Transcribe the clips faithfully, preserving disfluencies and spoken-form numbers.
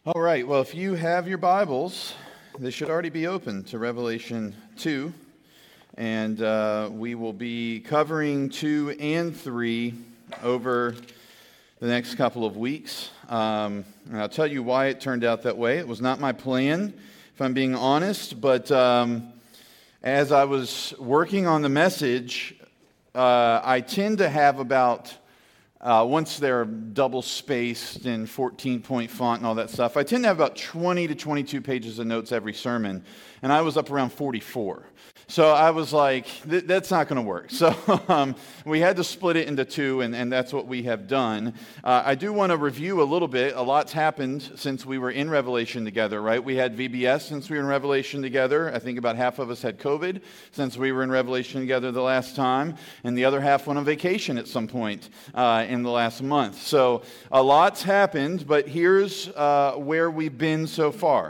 All right, well, if you have your Bibles, they should already be open to Revelation two, and uh, we will be covering two and three over the next couple of weeks. Um, and I'll tell you why it turned out that way. It was not my plan, if I'm being honest, but um, as I was working on the message, uh, I tend to have about Uh, once they're double-spaced in fourteen-point font and all that stuff, I tend to have about twenty to twenty-two pages of notes every sermon, and I was up around forty-four. So I was like, th- that's not going to work. So um, we had to split it into two, and, and that's what we have done. Uh, I do want to review a little bit. A lot's happened since we were in Revelation together, right? We had V B S since we were in Revelation together. I think about half of us had COVID since we were in Revelation together the last time, and the other half went on vacation at some point uh, in the last month. So a lot's happened, but here's uh, where we've been so far.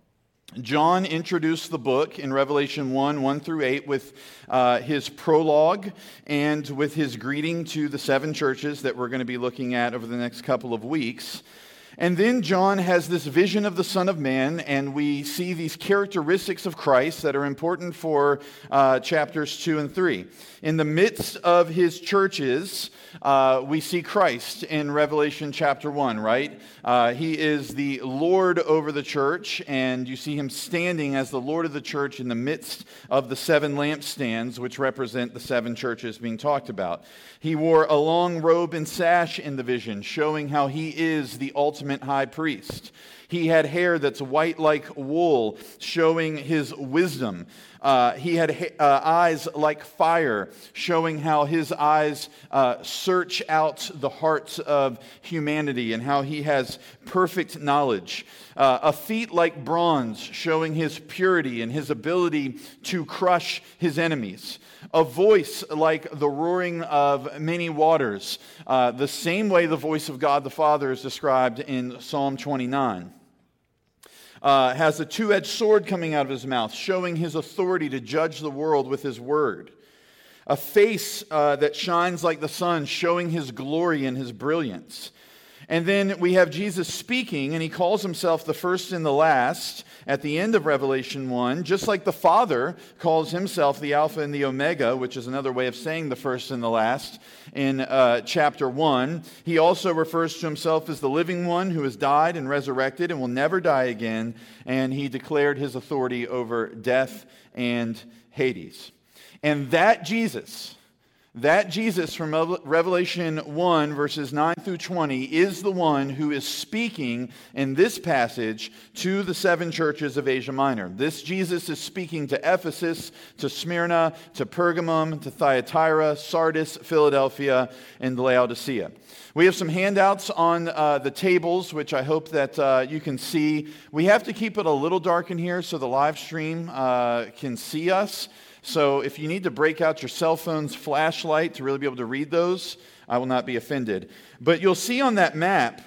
John introduced the book in Revelation one, one through eight with uh, his prologue and with his greeting to the seven churches that we're going to be looking at over the next couple of weeks. And then John has this vision of the Son of Man, and we see these characteristics of Christ that are important for uh, chapters two and three. In the midst of his churches, uh, we see Christ in Revelation chapter one, right? Uh, he is the Lord over the church, and you see him standing as the Lord of the church in the midst of the seven lampstands, which represent the seven churches being talked about. He wore a long robe and sash in the vision, showing how he is the ultimate high priest. He had hair that's white like wool, showing his wisdom. Uh, he had ha- uh, eyes like fire, showing how his eyes uh, search out the hearts of humanity and how he has perfect knowledge. Uh, a feet like bronze, showing his purity and his ability to crush his enemies. A voice like the roaring of many waters, uh, the same way the voice of God the Father is described in Psalm twenty-nine. Uh, has a two-edged sword coming out of his mouth, showing his authority to judge the world with his word. A face uh, that shines like the sun, showing his glory and his brilliance. And then we have Jesus speaking, and he calls himself the first and the last at the end of Revelation one, just like the Father calls himself the Alpha and the Omega, which is another way of saying the first and the last in uh, chapter one. He also refers to himself as the living one who has died and resurrected and will never die again, and he declared his authority over death and Hades. And that Jesus... That Jesus from Revelation one, verses nine through twenty, is the one who is speaking in this passage to the seven churches of Asia Minor. This Jesus is speaking to Ephesus, to Smyrna, to Pergamum, to Thyatira, Sardis, Philadelphia, and Laodicea. We have some handouts on uh, the tables, which I hope that uh, you can see. We have to keep it a little dark in here so the live stream uh, can see us. So if you need to break out your cell phone's flashlight to really be able to read those, I will not be offended. But you'll see on that map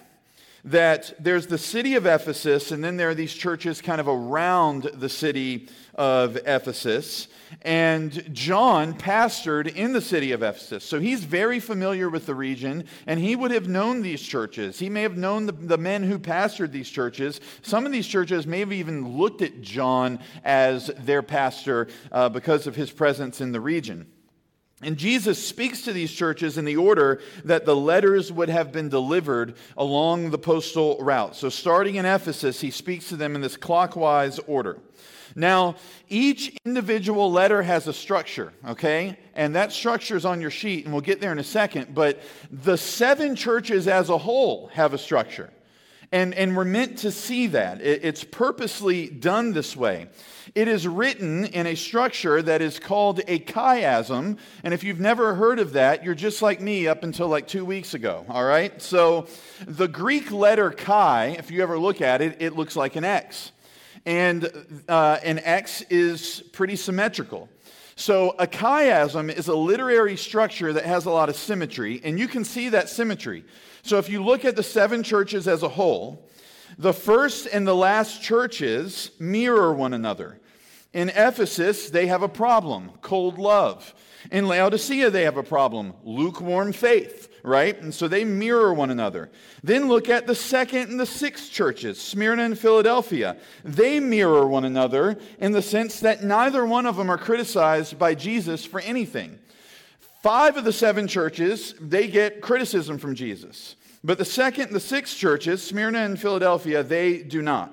that there's the city of Ephesus, and then there are these churches kind of around the city of Ephesus. And John pastored in the city of Ephesus. So he's very familiar with the region, and he would have known these churches. He may have known the, the men who pastored these churches. Some of these churches may have even looked at John as their pastor uh, because of his presence in the region. And Jesus speaks to these churches in the order that the letters would have been delivered along the postal route. So starting in Ephesus, he speaks to them in this clockwise order. Now, each individual letter has a structure, okay? And that structure is on your sheet, and we'll get there in a second. But the seven churches as a whole have a structure. And, and we're meant to see that. It, it's purposely done this way. It is written in a structure that is called a chiasm. And if you've never heard of that, you're just like me up until like two weeks ago, all right? So the Greek letter chi, if you ever look at it, it looks like an X. And uh, an X is pretty symmetrical. So a chiasm is a literary structure that has a lot of symmetry, and you can see that symmetry. So if you look at the seven churches as a whole, the first and the last churches mirror one another. In Ephesus, they have a problem, cold love. In Laodicea, they have a problem, lukewarm faith, right? And so they mirror one another. Then look at the second and the sixth churches, Smyrna and Philadelphia. They mirror one another in the sense that neither one of them are criticized by Jesus for anything. Five of the seven churches, they get criticism from Jesus. But the second and the sixth churches, Smyrna and Philadelphia, they do not.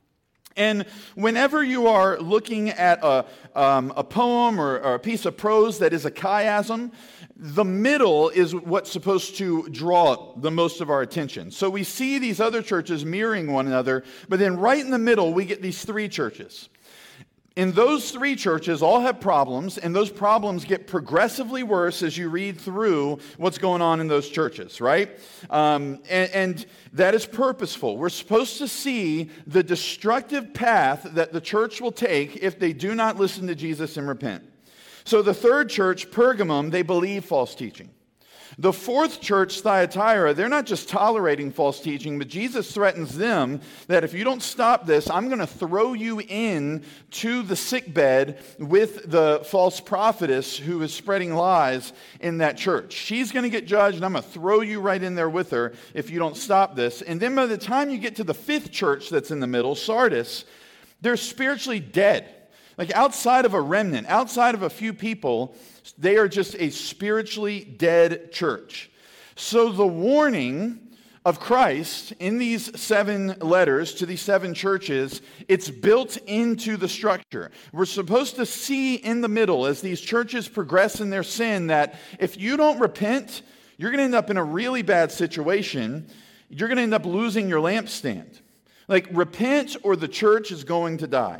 And whenever you are looking at a, um, a poem or, or a piece of prose that is a chiasm, the middle is what's supposed to draw the most of our attention. So we see these other churches mirroring one another, but then right in the middle, we get these three churches. And those three churches all have problems, and those problems get progressively worse as you read through what's going on in those churches, right? Um, and, and that is purposeful. We're supposed to see the destructive path that the church will take if they do not listen to Jesus and repent. So the third church, Pergamum, they believe false teaching. The fourth church, Thyatira, they're not just tolerating false teaching, but Jesus threatens them that if you don't stop this, I'm going to throw you in to the sickbed with the false prophetess who is spreading lies in that church. She's going to get judged, and I'm going to throw you right in there with her if you don't stop this. And then by the time you get to the fifth church that's in the middle, Sardis, they're spiritually dead. Like outside of a remnant, outside of a few people, they are just a spiritually dead church. So the warning of Christ in these seven letters to these seven churches, it's built into the structure. We're supposed to see in the middle as these churches progress in their sin that if you don't repent, you're going to end up in a really bad situation. You're going to end up losing your lampstand. Like repent or the church is going to die.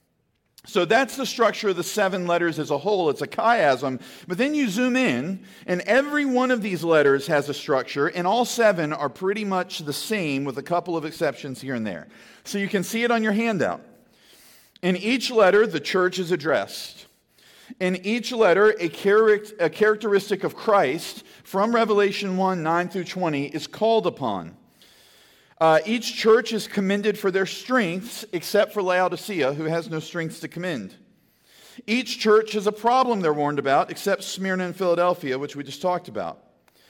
So that's the structure of the seven letters as a whole. It's a chiasm. But then you zoom in, and every one of these letters has a structure, and all seven are pretty much the same with a couple of exceptions here and there. So you can see it on your handout. In each letter, the church is addressed. In each letter, a, charac- a characteristic of Christ from Revelation one, nine through twenty is called upon. Uh, each church is commended for their strengths, except for Laodicea, who has no strengths to commend. Each church has a problem they're warned about, except Smyrna and Philadelphia, which we just talked about.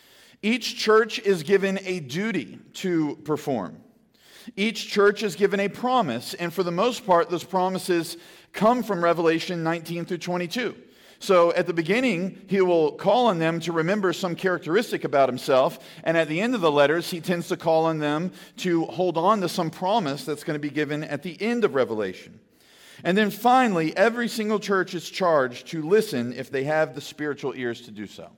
Each church is given a duty to perform. Each church is given a promise, and for the most part, those promises come from Revelation nineteen through twenty-two. So at the beginning, he will call on them to remember some characteristic about himself. And at the end of the letters, he tends to call on them to hold on to some promise that's going to be given at the end of Revelation. And then finally, every single church is charged to listen if they have the spiritual ears to do so.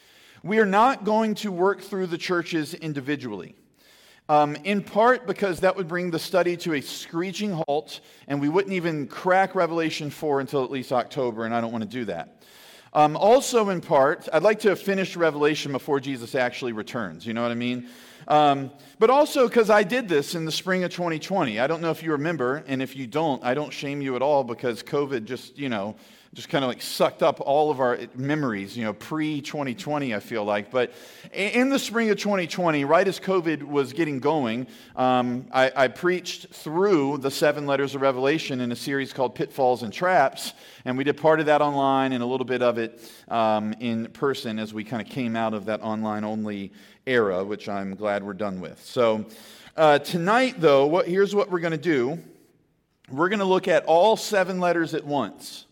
We are not going to work through the churches individually. Um, in part because that would bring the study to a screeching halt, and we wouldn't even crack Revelation four until at least October, and I don't want to do that. Um, also in part, I'd like to finish Revelation before Jesus actually returns, you know what I mean? Um, but also because I did this in the spring of twenty twenty. I don't know if you remember, and if you don't, I don't shame you at all because COVID just, you know, just kind of like sucked up all of our memories, you know, pre twenty twenty, I feel like. But in the spring of twenty twenty, right as COVID was getting going, um, I, I preached through the seven letters of Revelation in a series called Pitfalls and Traps. And we did part of that online and a little bit of it um, in person as we kind of came out of that online-only era, which I'm glad we're done with. So uh, tonight, though, what, here's what we're going to do. We're going to look at all seven letters at once.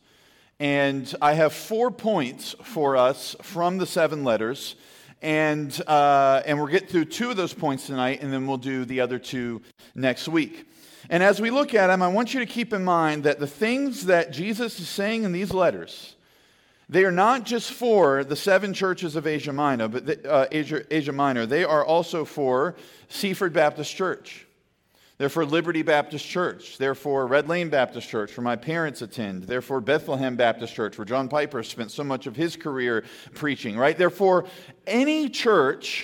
And I have four points for us from the seven letters. And, uh, and we'll get through two of those points tonight, and then we'll do the other two next week. And as we look at them, I want you to keep in mind that the things that Jesus is saying in these letters, they are not just for the seven churches of Asia Minor, but the, uh, Asia, Asia Minor. They are also for Seaford Baptist Church. They're for Liberty Baptist Church. They're for Red Lane Baptist Church, where my parents attend. They're for Bethlehem Baptist Church, where John Piper spent so much of his career preaching, right? They're for any church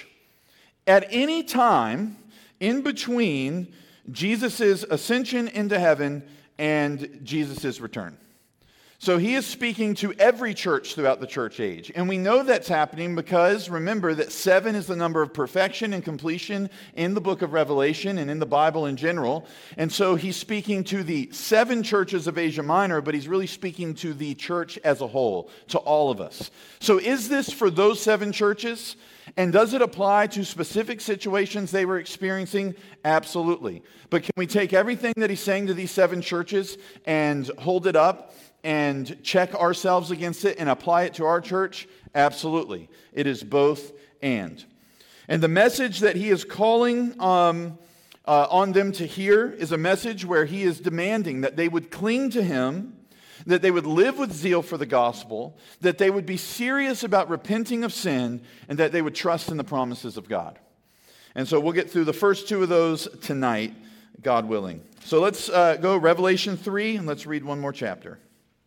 at any time in between Jesus' ascension into heaven and Jesus' return. So he is speaking to every church throughout the church age. And we know that's happening because, remember, that seven is the number of perfection and completion in the book of Revelation and in the Bible in general. And so he's speaking to the seven churches of Asia Minor, but he's really speaking to the church as a whole, to all of us. So is this for those seven churches? And does it apply to specific situations they were experiencing? Absolutely. But can we take everything that he's saying to these seven churches and hold it up and check ourselves against it and apply it to our church? Absolutely. It is both and. And the message that he is calling um, uh, on them to hear is a message where he is demanding that they would cling to him, that they would live with zeal for the gospel, that they would be serious about repenting of sin, and that they would trust in the promises of God. And so we'll get through the first two of those tonight, God willing. So let's uh, go Revelation three, and let's read one more chapter.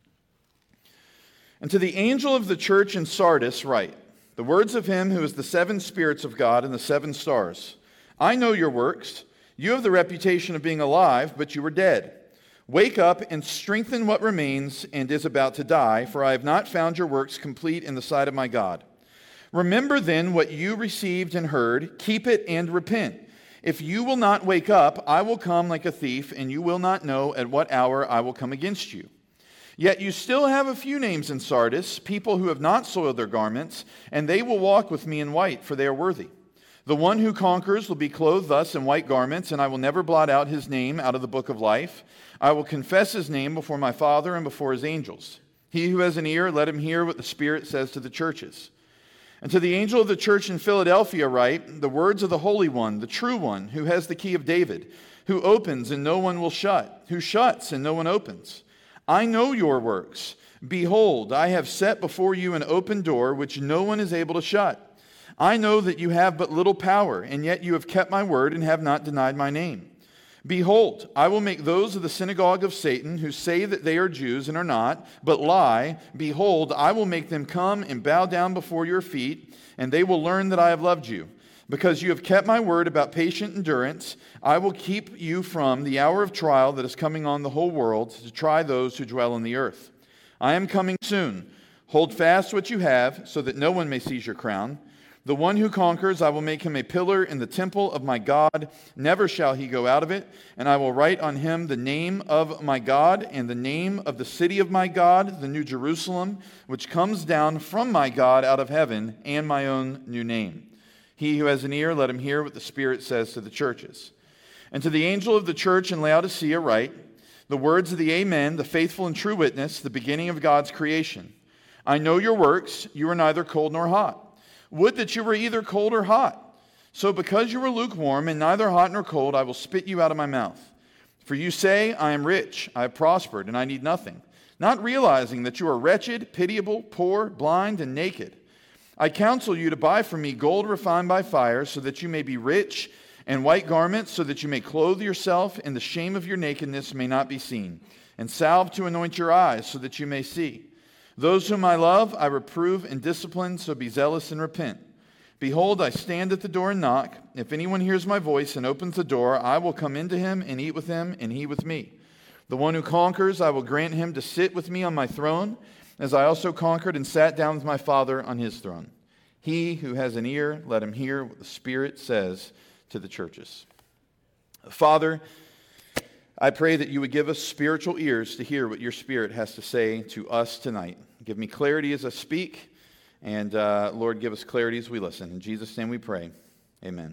And to the angel of the church in Sardis write, the words of him who is the seven spirits of God and the seven stars. I know your works. You have the reputation of being alive, but you were dead. Wake up and strengthen what remains and is about to die, for I have not found your works complete in the sight of my God. Remember then what you received and heard, keep it and repent. If you will not wake up, I will come like a thief, and you will not know at what hour I will come against you. Yet you still have a few names in Sardis, people who have not soiled their garments, and they will walk with me in white, for they are worthy. The one who conquers will be clothed thus in white garments, and I will never blot out his name out of the book of life. I will confess his name before my Father and before his angels. He who has an ear, let him hear what the Spirit says to the churches. And to the angel of the church in Philadelphia write, the words of the Holy One, the true One, who has the key of David, who opens and no one will shut, who shuts and no one opens. I know your works. Behold, I have set before you an open door which no one is able to shut. I know that you have but little power, and yet you have kept my word and have not denied my name. Behold, I will make those of the synagogue of Satan who say that they are Jews and are not, but lie. Behold, I will make them come and bow down before your feet, and they will learn that I have loved you. Because you have kept my word about patient endurance, I will keep you from the hour of trial that is coming on the whole world to try those who dwell on the earth. I am coming soon. Hold fast what you have, so that no one may seize your crown. The one who conquers, I will make him a pillar in the temple of my God. Never shall he go out of it. And I will write on him the name of my God and the name of the city of my God, the New Jerusalem, which comes down from my God out of heaven, and my own new name. He who has an ear, let him hear what the Spirit says to the churches. And to the angel of the church in Laodicea write, the words of the Amen, the faithful and true witness, the beginning of God's creation. I know your works. You are neither cold nor hot. Would that you were either cold or hot. So because you were lukewarm and neither hot nor cold, I will spit you out of my mouth. For you say, I am rich, I have prospered, and I need nothing, not realizing that you are wretched, pitiable, poor, blind, and naked. I counsel you to buy from me gold refined by fire, so that you may be rich, and white garments, so that you may clothe yourself, and the shame of your nakedness may not be seen, and salve to anoint your eyes, so that you may see. Those whom I love, I reprove and discipline, so be zealous and repent. Behold, I stand at the door and knock. If anyone hears my voice and opens the door, I will come into him and eat with him, and he with me. The one who conquers, I will grant him to sit with me on my throne, as I also conquered and sat down with my Father on his throne. He who has an ear, let him hear what the Spirit says to the churches. Father, I pray that you would give us spiritual ears to hear what your Spirit has to say to us tonight. Give me clarity as I speak, and uh, Lord, give us clarity as we listen. In Jesus' name we pray. Amen.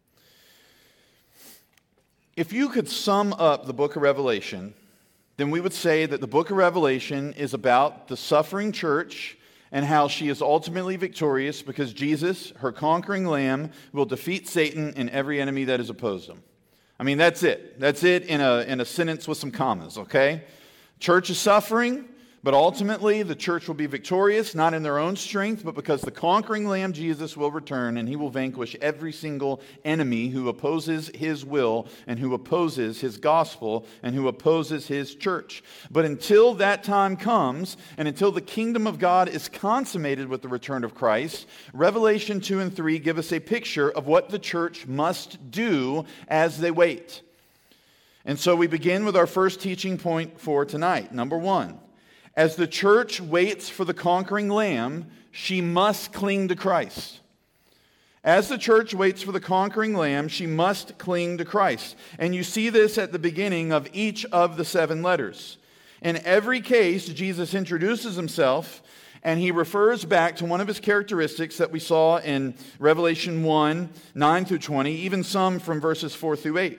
If you could sum up the book of Revelation, then we would say that the book of Revelation is about the suffering church and how she is ultimately victorious because Jesus, her conquering lamb, will defeat Satan and every enemy that is opposed him. I mean, that's it. That's it in a, in a sentence with some commas, okay? Church is suffering, but ultimately the church will be victorious, not in their own strength, but because the conquering Lamb Jesus will return and he will vanquish every single enemy who opposes his will and who opposes his gospel and who opposes his church. But until that time comes and until the kingdom of God is consummated with the return of Christ, Revelation two and three give us a picture of what the church must do as they wait. And so we begin with our first teaching point for tonight. Number one. As the church waits for the conquering Lamb, she must cling to Christ. As the church waits for the conquering Lamb, she must cling to Christ. And you see this at the beginning of each of the seven letters. In every case, Jesus introduces himself, and he refers back to one of his characteristics that we saw in Revelation one, nine through twenty, even some from verses four through eight.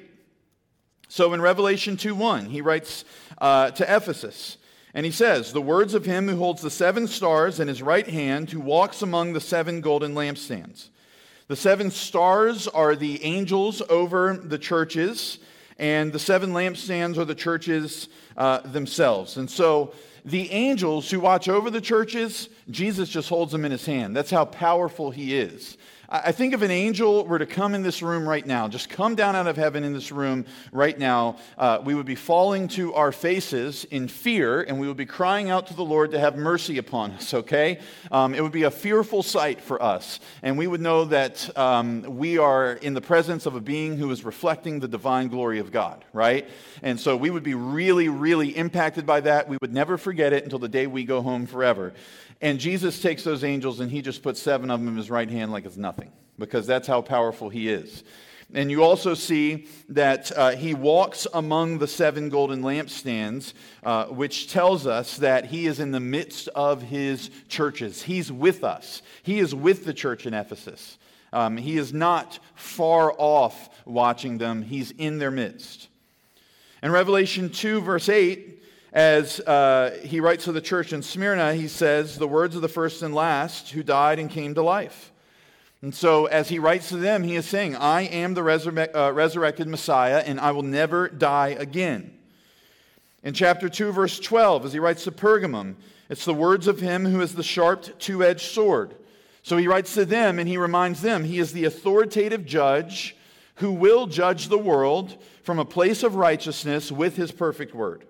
So in Revelation two one, he writes uh, to Ephesus, and he says, "The words of him who holds the seven stars in his right hand, who walks among the seven golden lampstands." The seven stars are the angels over the churches, and the seven lampstands are the churches uh, themselves. And so the angels who watch over the churches, Jesus just holds them in his hand. That's how powerful he is. I think if an angel were to come in this room right now, just come down out of heaven in this room right now, uh, we would be falling to our faces in fear, and we would be crying out to the Lord to have mercy upon us, okay? Um, it would be a fearful sight for us, and we would know that um, we are in the presence of a being who is reflecting the divine glory of God, right? And so we would be really, really impacted by that. We would never forget it until the day we go home forever. And Jesus takes those angels and he just puts seven of them in his right hand like it's nothing, because that's how powerful he is. And you also see that uh, he walks among the seven golden lampstands, uh, which tells us that he is in the midst of his churches. He's with us. He is with the church in Ephesus. Um, he is not far off watching them. He's in their midst. In Revelation two, verse eight, as uh, he writes to the church in Smyrna, he says, "The words of the first and last who died and came to life." And so as he writes to them, he is saying, "I am the resurre- uh, resurrected Messiah, and I will never die again." In chapter two, verse twelve, as he writes to Pergamum, it's the words of him who is the sharp two-edged sword. So he writes to them and he reminds them he is the authoritative judge who will judge the world from a place of righteousness with his perfect word.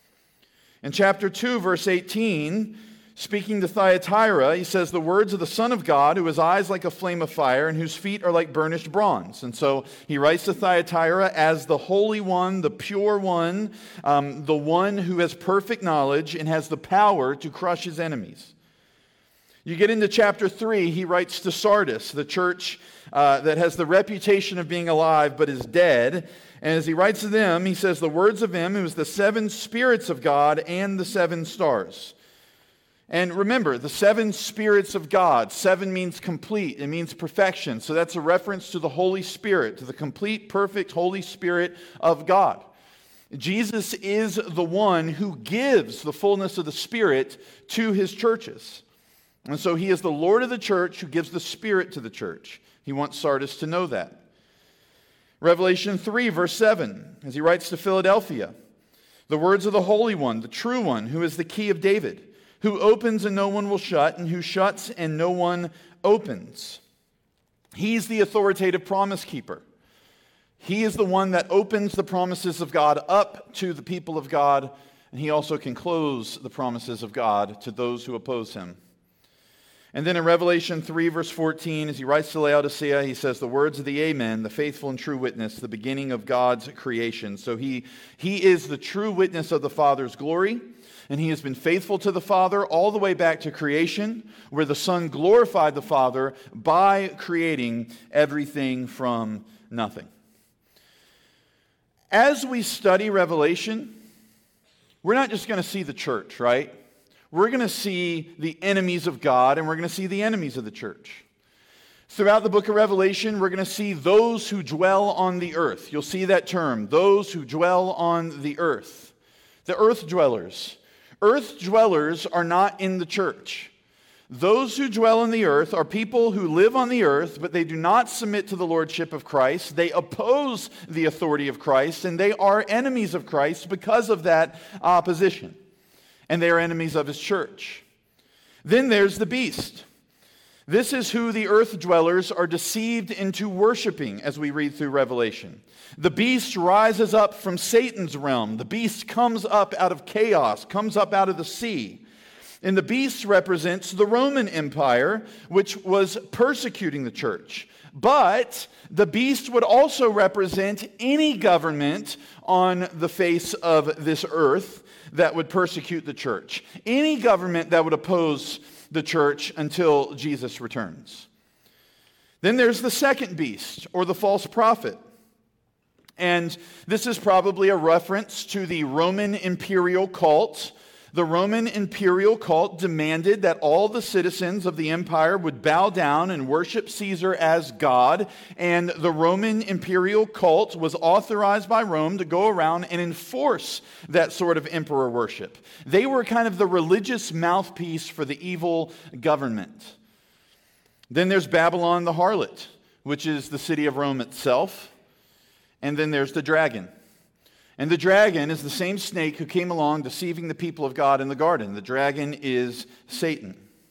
In chapter two, verse eighteen, speaking to Thyatira, he says, "The words of the Son of God, who has eyes like a flame of fire and whose feet are like burnished bronze." And so he writes to Thyatira as the Holy One, the pure one, um, the one who has perfect knowledge and has the power to crush his enemies. You get into chapter three, he writes to Sardis, the church uh, that has the reputation of being alive but is dead. And as he writes to them, he says, "The words of him who is the seven spirits of God and the seven stars." And remember, the seven spirits of God, seven means complete, it means perfection. So that's a reference to the Holy Spirit, to the complete, perfect Holy Spirit of God. Jesus is the one who gives the fullness of the Spirit to his churches. And so he is the Lord of the church who gives the Spirit to the church. He wants Sardis to know that. Revelation three, verse seven, as he writes to Philadelphia, "The words of the Holy One, the true one, who is the key of David, who opens and no one will shut, and who shuts and no one opens." He's the authoritative promise keeper. He is the one that opens the promises of God up to the people of God, and he also can close the promises of God to those who oppose him. And then in Revelation three, verse fourteen, as he writes to Laodicea, he says, "The words of the Amen, the faithful and true witness, the beginning of God's creation." So he, he is the true witness of the Father's glory, and he has been faithful to the Father all the way back to creation, where the Son glorified the Father by creating everything from nothing. As we study Revelation, we're not just going to see the church, right? We're going to see the enemies of God, and we're going to see the enemies of the church. Throughout the book of Revelation, we're going to see those who dwell on the earth. You'll see that term, those who dwell on the earth. The earth dwellers. Earth dwellers are not in the church. Those who dwell on the earth are people who live on the earth, but they do not submit to the lordship of Christ. They oppose the authority of Christ, and they are enemies of Christ because of that opposition. And they are enemies of his church. Then there's the beast. This is who the earth dwellers are deceived into worshiping as we read through Revelation. The beast rises up from Satan's realm. The beast comes up out of chaos, comes up out of the sea. And the beast represents the Roman Empire, which was persecuting the church. But the beast would also represent any government on the face of this earth that would persecute the church. Any government that would oppose the church until Jesus returns. Then there's the second beast, or the false prophet. And this is probably a reference to the Roman imperial cult The Roman imperial cult demanded that all the citizens of the empire would bow down and worship Caesar as God, and the Roman imperial cult was authorized by Rome to go around and enforce that sort of emperor worship. They were kind of the religious mouthpiece for the evil government. Then there's Babylon the harlot, which is the city of Rome itself, and then there's the dragon. And the dragon is the same snake who came along deceiving the people of God in the garden. The dragon is Satan.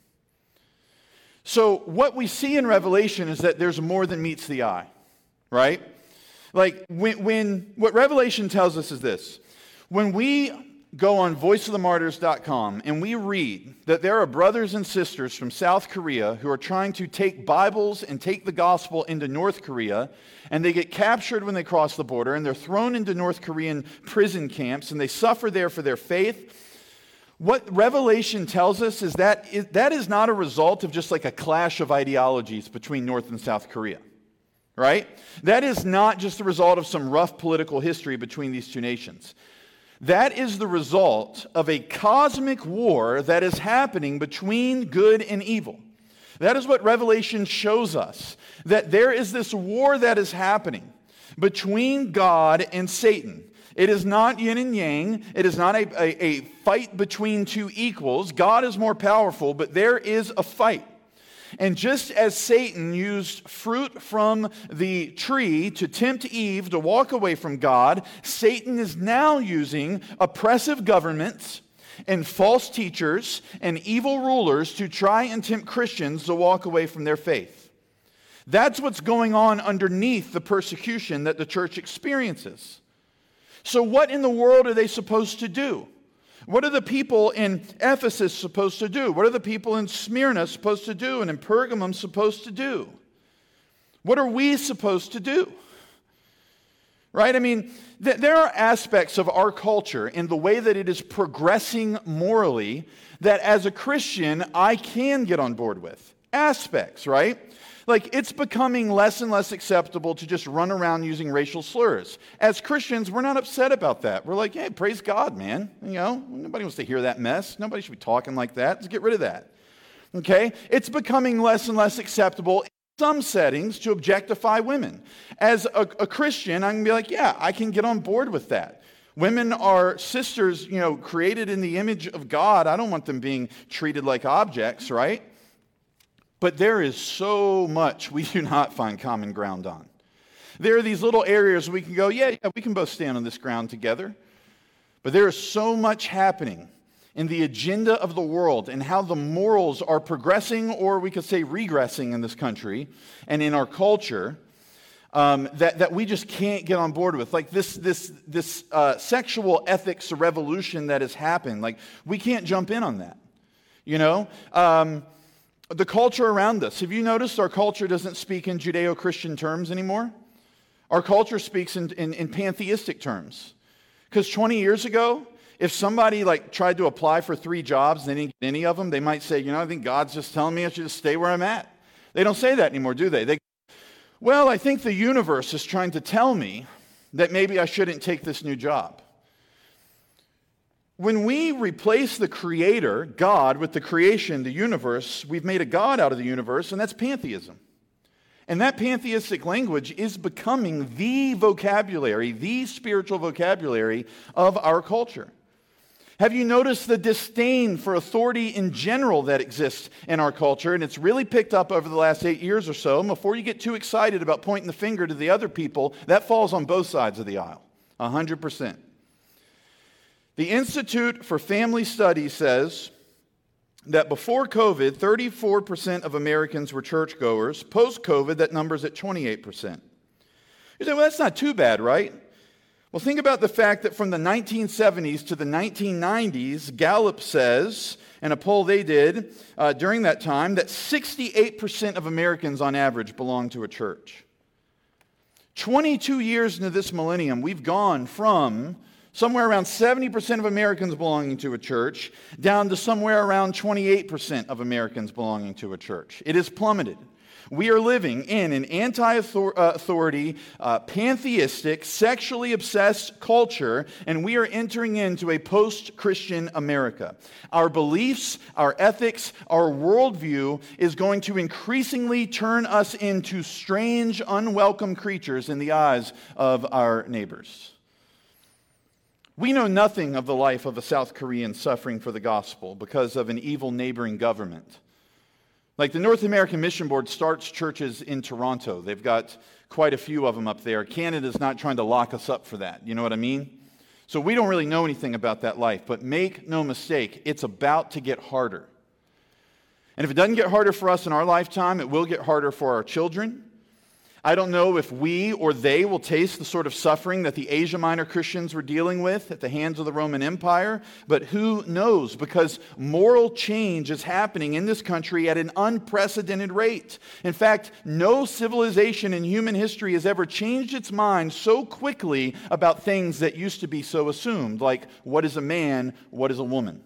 So what we see in Revelation is that there's more than meets the eye, right? Like when, when what Revelation tells us is this. When we go on voice of the martyrs dot com and we read that there are brothers and sisters from South Korea who are trying to take Bibles and take the gospel into North Korea, and they get captured when they cross the border, and they're thrown into North Korean prison camps, and they suffer there for their faith. What Revelation tells us is that is, that is not a result of just like a clash of ideologies between North and South Korea, right? That is not just the result of some rough political history between these two nations. That is the result of a cosmic war that is happening between good and evil. That is what Revelation shows us, that there is this war that is happening between God and Satan. It is not yin and yang. It is not a, a, a fight between two equals. God is more powerful, but there is a fight. And just as Satan used fruit from the tree to tempt Eve to walk away from God, Satan is now using oppressive governments and false teachers and evil rulers to try and tempt Christians to walk away from their faith. That's what's going on underneath the persecution that the church experiences. So what in the world are they supposed to do? What are the people in Ephesus supposed to do? What are the people in Smyrna supposed to do and in Pergamum supposed to do? What are we supposed to do? Right? I mean, th- there are aspects of our culture and the way that it is progressing morally that as a Christian I can get on board with. Aspects, right? Like, it's becoming less and less acceptable to just run around using racial slurs. As Christians, we're not upset about that. We're like, hey, praise God, man. You know, nobody wants to hear that mess. Nobody should be talking like that. Let's get rid of that. Okay? It's becoming less and less acceptable in some settings to objectify women. As a, a Christian, I can be like, yeah, I can get on board with that. Women are sisters, you know, created in the image of God. I don't want them being treated like objects, right? But there is so much we do not find common ground on. There are these little areas we can go, yeah, yeah, we can both stand on this ground together. But there is so much happening in the agenda of the world and how the morals are progressing, or we could say regressing in this country and in our culture, um, that, that we just can't get on board with. Like this, this, this uh, sexual ethics revolution that has happened, like we can't jump in on that, you know? Um, The culture around us. Have you noticed our culture doesn't speak in Judeo-Christian terms anymore? Our culture speaks in, in, in pantheistic terms. Because twenty years ago, if somebody like tried to apply for three jobs and they didn't get any of them, they might say, you know, I think God's just telling me I should just stay where I'm at. They don't say that anymore, do they? They well, I think the universe is trying to tell me that maybe I shouldn't take this new job. When we replace the creator, God, with the creation, the universe, we've made a God out of the universe, and that's pantheism. And that pantheistic language is becoming the vocabulary, the spiritual vocabulary of our culture. Have you noticed the disdain for authority in general that exists in our culture? And it's really picked up over the last eight years or so. And before you get too excited about pointing the finger to the other people, that falls on both sides of the aisle, one hundred percent. The Institute for Family Studies says that before COVID, thirty-four percent of Americans were churchgoers. Post-COVID, that number's at twenty-eight percent. You say, well, that's not too bad, right? Well, think about the fact that from the nineteen seventies to the nineteen nineties, Gallup says, in a poll they did uh, during that time, that sixty-eight percent of Americans on average belong to a church. twenty-two years into this millennium, we've gone from somewhere around seventy percent of Americans belonging to a church, down to somewhere around twenty-eight percent of Americans belonging to a church. It has plummeted. We are living in an anti-authority, uh, pantheistic, sexually obsessed culture, and we are entering into a post-Christian America. Our beliefs, our ethics, our worldview is going to increasingly turn us into strange, unwelcome creatures in the eyes of our neighbors. We know nothing of the life of a South Korean suffering for the gospel because of an evil neighboring government. Like the North American Mission Board starts churches in Toronto. They've got quite a few of them up there. Canada's not trying to lock us up for that. You know what I mean? So we don't really know anything about that life. But make no mistake, it's about to get harder. And if it doesn't get harder for us in our lifetime, it will get harder for our children. I don't know if we or they will taste the sort of suffering that the Asia Minor Christians were dealing with at the hands of the Roman Empire, but who knows? Because moral change is happening in this country at an unprecedented rate. In fact, no civilization in human history has ever changed its mind so quickly about things that used to be so assumed, like what is a man, what is a woman.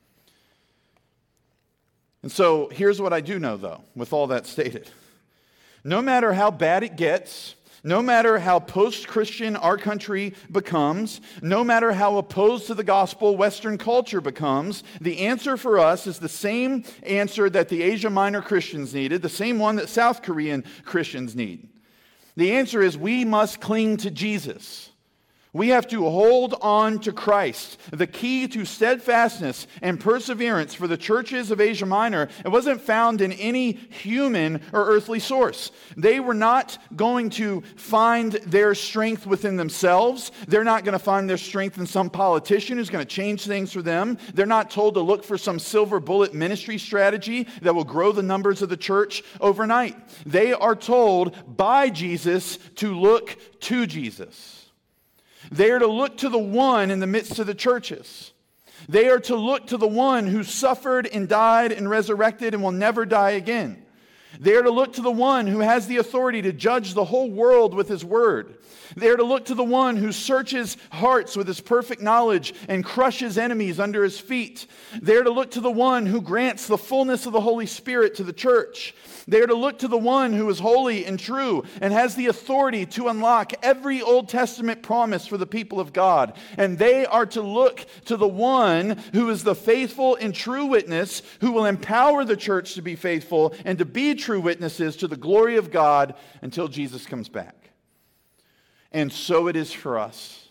And so here's what I do know, though, with all that stated. No matter how bad it gets, no matter how post-Christian our country becomes, no matter how opposed to the gospel Western culture becomes, the answer for us is the same answer that the Asia Minor Christians needed, the same one that South Korean Christians need. The answer is we must cling to Jesus. We have to hold on to Christ. The key to steadfastness and perseverance for the churches of Asia Minor, it wasn't found in any human or earthly source. They were not going to find their strength within themselves. They're not going to find their strength in some politician who's going to change things for them. They're not told to look for some silver bullet ministry strategy that will grow the numbers of the church overnight. They are told by Jesus to look to Jesus. They are to look to the one in the midst of the churches. They are to look to the one who suffered and died and resurrected and will never die again. They are to look to the one who has the authority to judge the whole world with his word. They are to look to the one who searches hearts with his perfect knowledge and crushes enemies under his feet. They are to look to the one who grants the fullness of the Holy Spirit to the church. They are to look to the one who is holy and true and has the authority to unlock every Old Testament promise for the people of God. And they are to look to the one who is the faithful and true witness who will empower the church to be faithful and to be true witnesses to the glory of God until Jesus comes back. And so it is for us.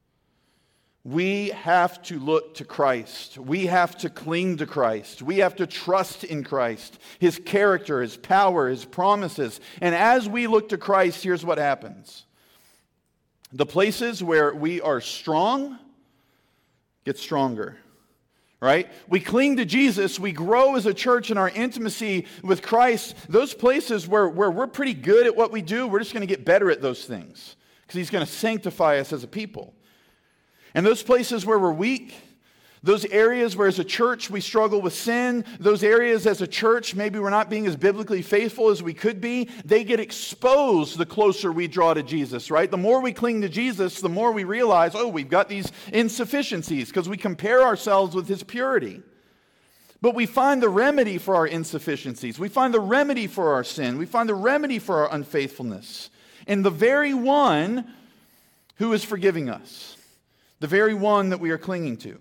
We have to look to Christ. We have to cling to Christ. We have to trust in Christ, His character, His power, His promises. And as we look to Christ, here's what happens. The places where we are strong get stronger. Right? We cling to Jesus. We grow as a church in our intimacy with Christ. Those places where, where we're pretty good at what we do, we're just going to get better at those things because He's going to sanctify us as a people. And those places where we're weak, those areas where as a church we struggle with sin, those areas as a church maybe we're not being as biblically faithful as we could be, they get exposed the closer we draw to Jesus, right? The more we cling to Jesus, the more we realize, oh, we've got these insufficiencies because we compare ourselves with His purity. But we find the remedy for our insufficiencies. We find the remedy for our sin. We find the remedy for our unfaithfulness in the very one who is forgiving us, the very one that we are clinging to.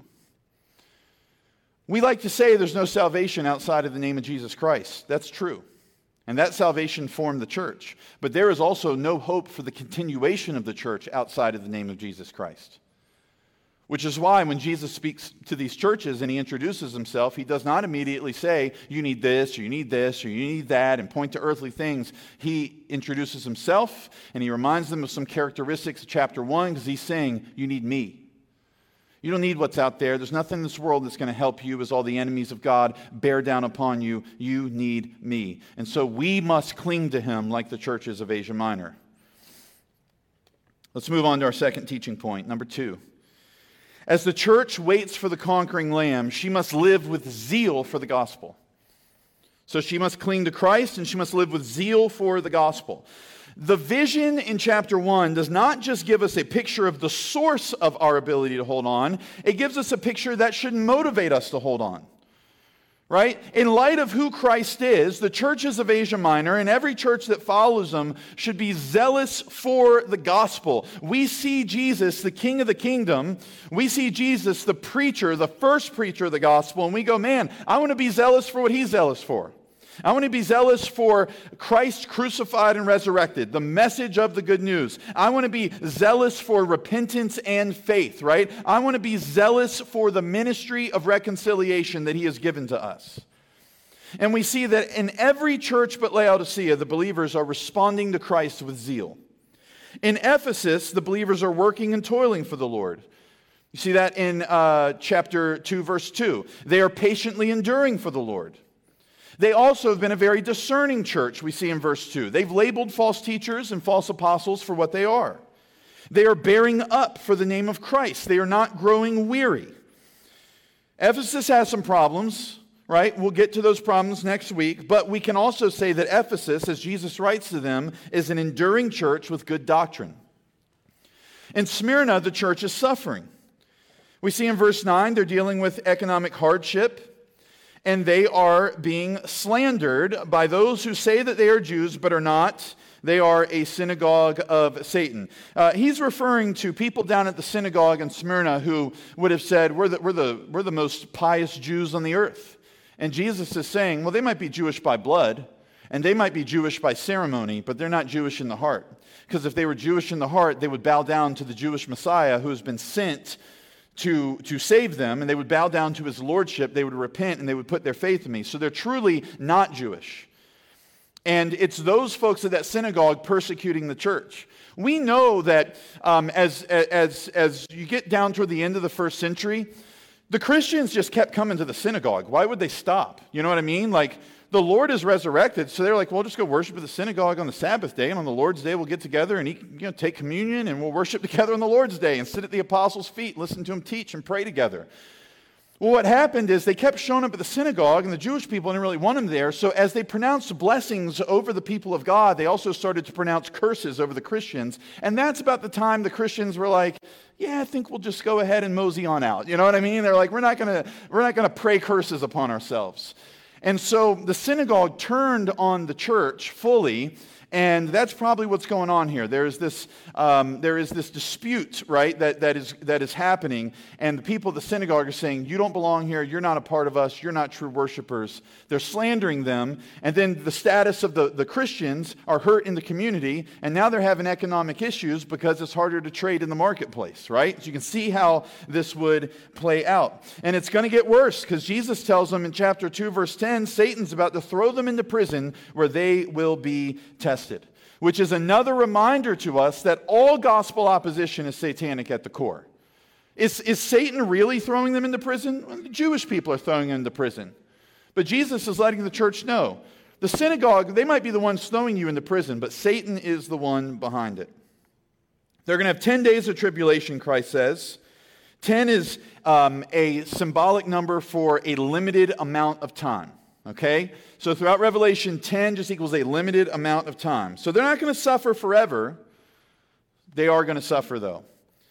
We like to say there's no salvation outside of the name of Jesus Christ. That's true. And that salvation formed the church. But there is also no hope for the continuation of the church outside of the name of Jesus Christ. Which is why when Jesus speaks to these churches and He introduces Himself, He does not immediately say, you need this, or you need this, or you need that, and point to earthly things. He introduces Himself, and He reminds them of some characteristics of chapter one, because He's saying, you need me. You don't need what's out there. There's nothing in this world that's going to help you as all the enemies of God bear down upon you. You need me. And so we must cling to Him like the churches of Asia Minor. Let's move on to our second teaching point, number two. As the church waits for the conquering Lamb, she must live with zeal for the gospel. So she must cling to Christ and she must live with zeal for the gospel. The vision in chapter one does not just give us a picture of the source of our ability to hold on. It gives us a picture that should motivate us to hold on. right? In light of who Christ is, the churches of Asia Minor and every church that follows him should be zealous for the gospel. We see Jesus, the King of the kingdom. We see Jesus, the preacher, the first preacher of the gospel, and we go, man, I want to be zealous for what he's zealous for. I want to be zealous for Christ crucified and resurrected, the message of the good news. I want to be zealous for repentance and faith, right? I want to be zealous for the ministry of reconciliation that he has given to us. And we see that in every church but Laodicea, the believers are responding to Christ with zeal. In Ephesus, the believers are working and toiling for the Lord. You see that in uh, chapter two, verse two. They are patiently enduring for the Lord. They also have been a very discerning church, we see in verse two. They've labeled false teachers and false apostles for what they are. They are bearing up for the name of Christ. They are not growing weary. Ephesus has some problems, right? We'll get to those problems next week. But we can also say that Ephesus, as Jesus writes to them, is an enduring church with good doctrine. In Smyrna, the church is suffering. We see in verse nine, they're dealing with economic hardship. And they are being slandered by those who say that they are Jews but are not. They are a synagogue of Satan. Uh, he's referring to people down at the synagogue in Smyrna who would have said, we're the, we're, the, we're the most pious Jews on the earth. And Jesus is saying, well, they might be Jewish by blood, and they might be Jewish by ceremony, but they're not Jewish in the heart. Because if they were Jewish in the heart, they would bow down to the Jewish Messiah who has been sent To, to save them, and they would bow down to his lordship, they would repent, and they would put their faith in me. So they're truly not Jewish. And it's those folks at that synagogue persecuting the church. We know that um, as, as, as you get down toward the end of the first century, the Christians just kept coming to the synagogue. Why would they stop? You know what I mean? Like, the Lord is resurrected, so they're like, well, just go worship at the synagogue on the Sabbath day, and on the Lord's day we'll get together and eat, you know, take communion, and we'll worship together on the Lord's day and sit at the apostles' feet, listen to them teach, and pray together. Well, what happened is they kept showing up at the synagogue, and the Jewish people didn't really want them there, so as they pronounced blessings over the people of God, they also started to pronounce curses over the Christians, and that's about the time the Christians were like, yeah, I think we'll just go ahead and mosey on out. You know what I mean? They're like, we're not going to we're not going to pray curses upon ourselves. And so the synagogue turned on the church fully, and that's probably what's going on here. There is this, um, there is this dispute, right, that, that, is, that is happening, and the people of the synagogue are saying, you don't belong here, you're not a part of us, you're not true worshipers. They're slandering them, and then the status of the, the Christians are hurt in the community, and now they're having economic issues because it's harder to trade in the marketplace, right? So you can see how this would play out. And it's going to get worse, because Jesus tells them in chapter two, verse ten, Satan's about to throw them into prison where they will be tested. Which is another reminder to us that all gospel opposition is satanic at the core. Is, is Satan really throwing them into prison? Well, the Jewish people are throwing them into prison. But Jesus is letting the church know. The synagogue, they might be the ones throwing you into prison, but Satan is the one behind it. They're going to have ten days of tribulation, Christ says. ten is um, a symbolic number for a limited amount of time. Okay? So throughout Revelation, ten just equals a limited amount of time. So they're not going to suffer forever. They are going to suffer, though.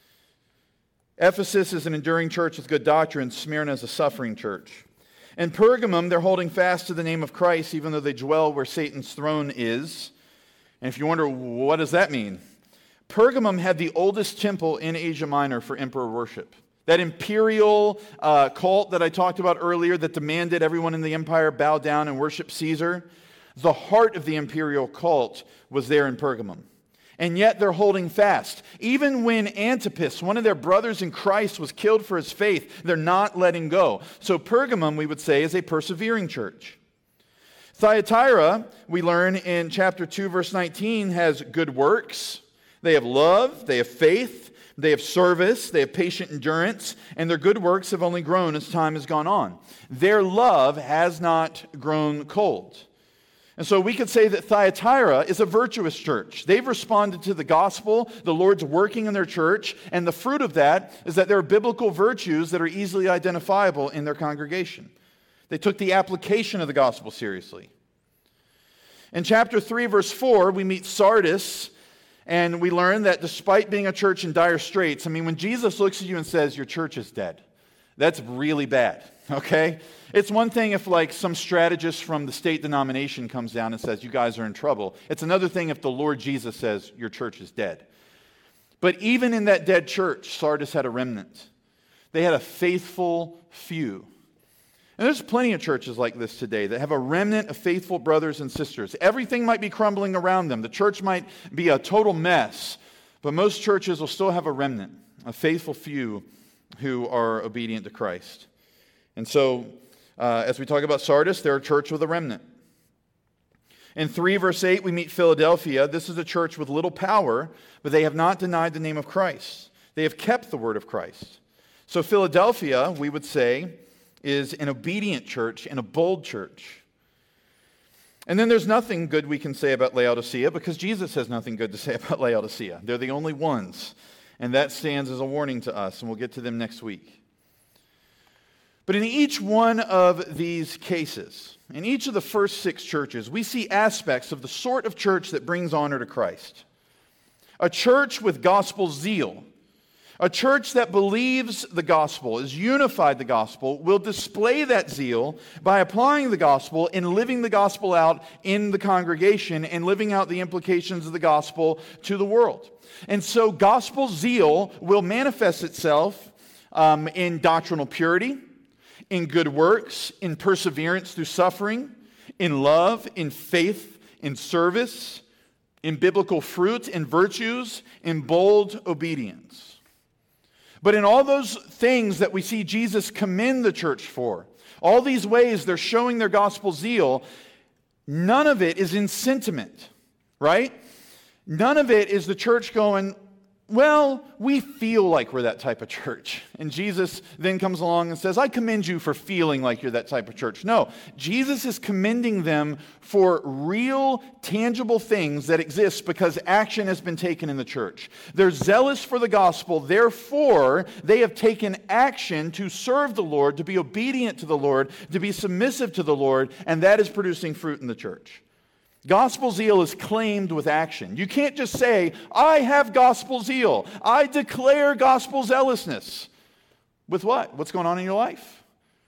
Ephesus is an enduring church with good doctrine. Smyrna is a suffering church. In Pergamum, they're holding fast to the name of Christ, even though they dwell where Satan's throne is. And if you wonder, what does that mean? Pergamum had the oldest temple in Asia Minor for emperor worship. That imperial uh, cult that I talked about earlier that demanded everyone in the empire bow down and worship Caesar, the heart of the imperial cult was there in Pergamum. And yet they're holding fast. Even when Antipas, one of their brothers in Christ, was killed for his faith, they're not letting go. So Pergamum, we would say, is a persevering church. Thyatira, we learn in chapter two, verse nineteen, has good works. They have love, they have faith, they have service, they have patient endurance, and their good works have only grown as time has gone on. Their love has not grown cold. And so we could say that Thyatira is a virtuous church. They've responded to the gospel, the Lord's working in their church, and the fruit of that is that there are biblical virtues that are easily identifiable in their congregation. They took the application of the gospel seriously. In chapter three, verse four, we meet Sardis. And we learn that despite being a church in dire straits, I mean, when Jesus looks at you and says, your church is dead, That's really bad, okay? It's one thing if like some strategist from the state denomination comes down and says, you guys are in trouble. It's another thing if the Lord Jesus says, your church is dead. But even in that dead church, Sardis had a remnant. They had a faithful few. And there's plenty of churches like this today that have a remnant of faithful brothers and sisters. Everything might be crumbling around them. The church might be a total mess. But most churches will still have a remnant, a faithful few who are obedient to Christ. And so, uh, as we talk about Sardis, they're a church with a remnant. In three verse eight, we meet Philadelphia. This is a church with little power, but they have not denied the name of Christ. They have kept the word of Christ. So Philadelphia, we would say, is an obedient church and a bold church. And then there's nothing good we can say about Laodicea because Jesus has nothing good to say about Laodicea. They're the only ones. And that stands as a warning to us, and we'll get to them next week. But in each one of these cases, in each of the first six churches, we see aspects of the sort of church that brings honor to Christ. A church with gospel zeal. A church that believes the gospel, is unified the gospel, will display that zeal by applying the gospel and living the gospel out in the congregation and living out the implications of the gospel to the world. And so gospel zeal will manifest itself um, in doctrinal purity, in good works, in perseverance through suffering, in love, in faith, in service, in biblical fruit, in virtues, in bold obedience. But in all those things that we see Jesus commend the church for, all these ways they're showing their gospel zeal, none of it is in sentiment, right? None of it is the church going, well, we feel like we're that type of church. And Jesus then comes along and says, I commend you for feeling like you're that type of church. No, Jesus is commending them for real, tangible things that exist because action has been taken in the church. They're zealous for the gospel, therefore, they have taken action to serve the Lord, to be obedient to the Lord, to be submissive to the Lord, and that is producing fruit in the church. Gospel zeal is claimed with action. You can't just say, I have gospel zeal. I declare gospel zealousness. With what? What's going on in your life?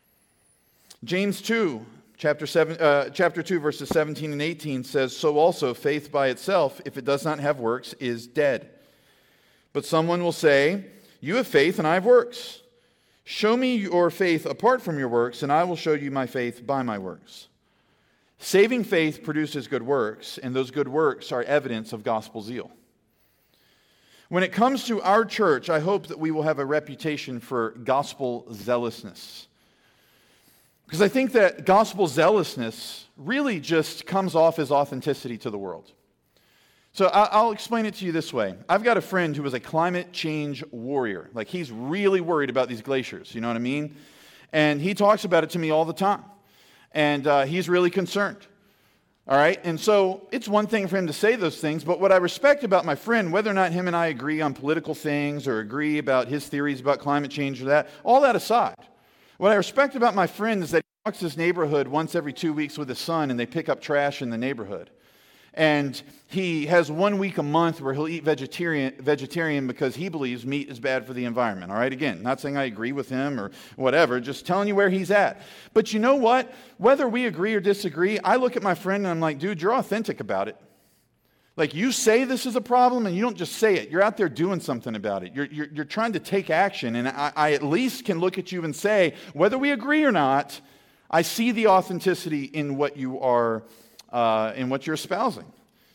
James two, chapter seven, uh, chapter two, verses seventeen and eighteen says, so also faith by itself, if it does not have works, is dead. But someone will say, you have faith and I have works. Show me your faith apart from your works, and I will show you my faith by my works. Saving faith produces good works, and those good works are evidence of gospel zeal. When it comes to our church, I hope that we will have a reputation for gospel zealousness. Because I think that gospel zealousness really just comes off as authenticity to the world. So I'll explain it to you this way. I've got a friend who is a climate change warrior. Like, he's really worried about these glaciers, you know what I mean? And he talks about it to me all the time. And uh, he's really concerned. All right? And so it's one thing for him to say those things, but what I respect about my friend, whether or not him and I agree on political things or agree about his theories about climate change or that, all that aside, what I respect about my friend is that he walks his neighborhood once every two weeks with his son and they pick up trash in the neighborhood. And he has one week a month where he'll eat vegetarian vegetarian because he believes meat is bad for the environment. All right, again, not saying I agree with him or whatever, just telling you where he's at. But you know what? Whether we agree or disagree, I look at my friend and I'm like, dude, you're authentic about it. Like, you say this is a problem and you don't just say it. You're out there doing something about it. You're, you're, you're trying to take action. And I, I at least can look at you and say, whether we agree or not, I see the authenticity in what you are Uh, in what you're espousing.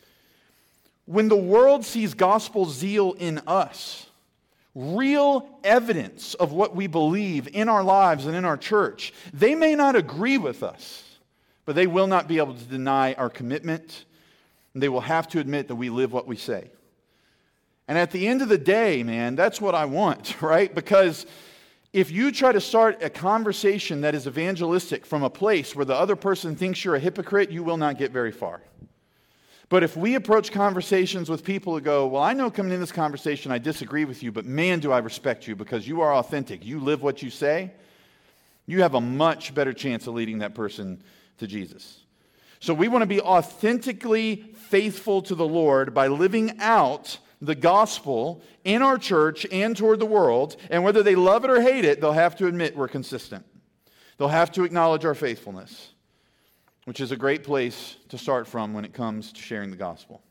When the world sees gospel zeal in us, real evidence of what we believe in our lives and in our church, they may not agree with us, but they will not be able to deny our commitment, and they will have to admit that we live what we say. And at the end of the day, man, that's what I want, right? Because if you try to start a conversation that is evangelistic from a place where the other person thinks you're a hypocrite, you will not get very far. But if we approach conversations with people who go, well, I know coming in this conversation I disagree with you, but man, do I respect you because you are authentic. You live what you say. You have a much better chance of leading that person to Jesus. So we want to be authentically faithful to the Lord by living out the gospel in our church and toward the world, and whether they love it or hate it, they'll have to admit we're consistent. They'll have to acknowledge our faithfulness, which is a great place to start from when it comes to sharing the gospel.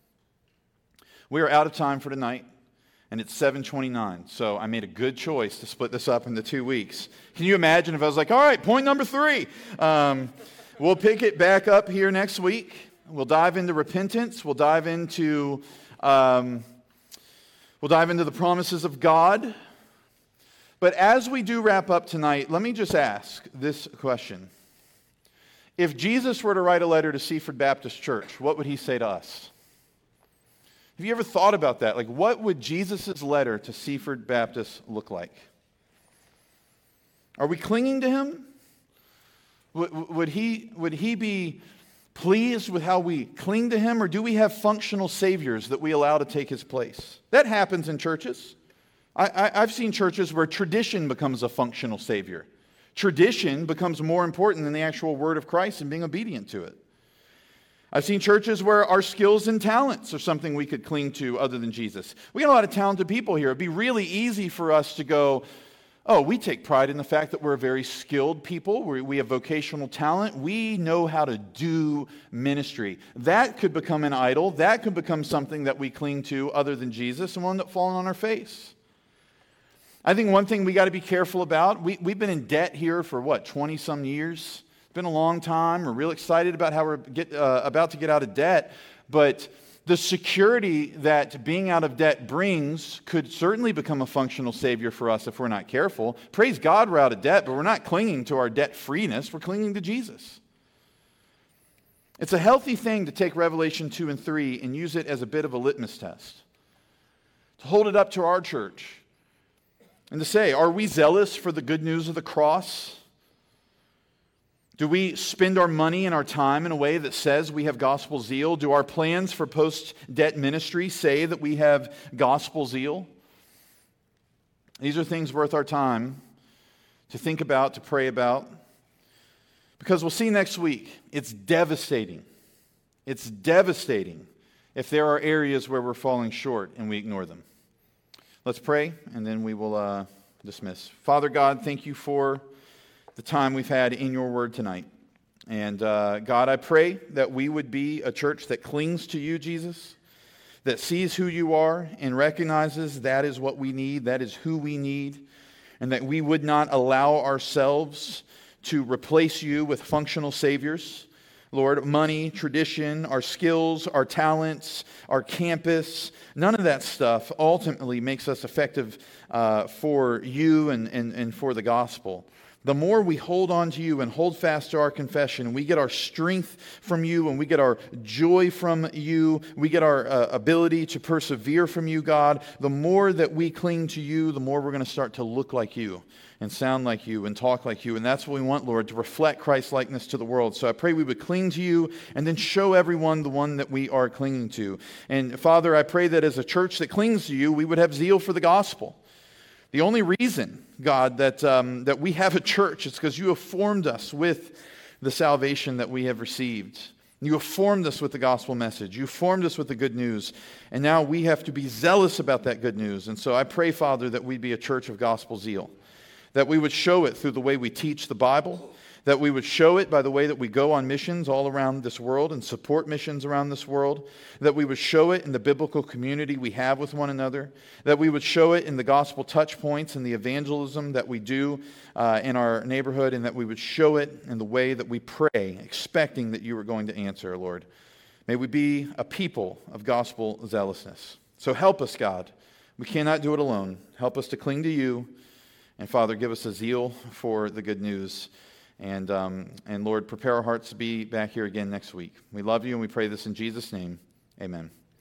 We are out of time for tonight, and it's seven twenty-nine, so I made a good choice to split this up into two weeks. Can you imagine if I was like, all right, point number three. Um, we'll pick it back up here next week. We'll dive into repentance. We'll dive into... Um, We'll dive into the promises of God. But as we do wrap up tonight, let me just ask this question. If Jesus were to write a letter to Seaford Baptist Church, what would he say to us? Have you ever thought about that? Like, what would Jesus' letter to Seaford Baptist look like? Are we clinging to him? Would, would he, would he be pleased with how we cling to him, or do we have functional saviors that we allow to take his place? That happens in churches. I, I, I've seen churches where tradition becomes a functional savior. Tradition becomes more important than the actual word of Christ and being obedient to it. I've seen churches where our skills and talents are something we could cling to other than Jesus. We got a lot of talented people here. It'd be really easy for us to go, oh, we take pride in the fact that we're a very skilled people. We, we have vocational talent. We know how to do ministry. That could become an idol. That could become something that we cling to other than Jesus, and one that falls on our face. I think one thing we got to be careful about, we, we've been in debt here for what, twenty-some years? It's been a long time. We're real excited about how we're get, uh, about to get out of debt, but the security that being out of debt brings could certainly become a functional savior for us if we're not careful. Praise God we're out of debt, but we're not clinging to our debt-freeness. We're clinging to Jesus. It's a healthy thing to take Revelation two and three and use it as a bit of a litmus test. To hold it up to our church and to say, are we zealous for the good news of the cross? Do we spend our money and our time in a way that says we have gospel zeal? Do our plans for post-debt ministry say that we have gospel zeal? These are things worth our time to think about, to pray about. Because we'll see next week, it's devastating. It's devastating if there are areas where we're falling short and we ignore them. Let's pray, and then we will uh, dismiss. Father God, thank you for the time we've had in your word tonight. And uh, God, I pray that we would be a church that clings to you, Jesus, that sees who you are and recognizes that is what we need, that is who we need, and that we would not allow ourselves to replace you with functional saviors. Lord, money, tradition, our skills, our talents, our campus, none of that stuff ultimately makes us effective uh, for you and, and, and for the gospel. The more we hold on to you and hold fast to our confession, we get our strength from you and we get our joy from you, we get our uh, ability to persevere from you, God. The more that we cling to you, the more we're going to start to look like you and sound like you and talk like you. And that's what we want, Lord, to reflect Christ's likeness to the world. So I pray we would cling to you and then show everyone the one that we are clinging to. And Father, I pray that as a church that clings to you, we would have zeal for the gospel. The only reason, God, that um, that we have a church is because you have formed us with the salvation that we have received. You have formed us with the gospel message. You formed us with the good news. And now we have to be zealous about that good news. And so I pray, Father, that we'd be a church of gospel zeal. That we would show it through the way we teach the Bible. That we would show it by the way that we go on missions all around this world and support missions around this world. That we would show it in the biblical community we have with one another. That we would show it in the gospel touch points and the evangelism that we do uh, in our neighborhood. And that we would show it in the way that we pray, expecting that you are going to answer, Lord. May we be a people of gospel zealousness. So help us, God. We cannot do it alone. Help us to cling to you. And Father, give us a zeal for the good news. And, um, and Lord, prepare our hearts to be back here again next week. We love you and we pray this in Jesus' name. Amen.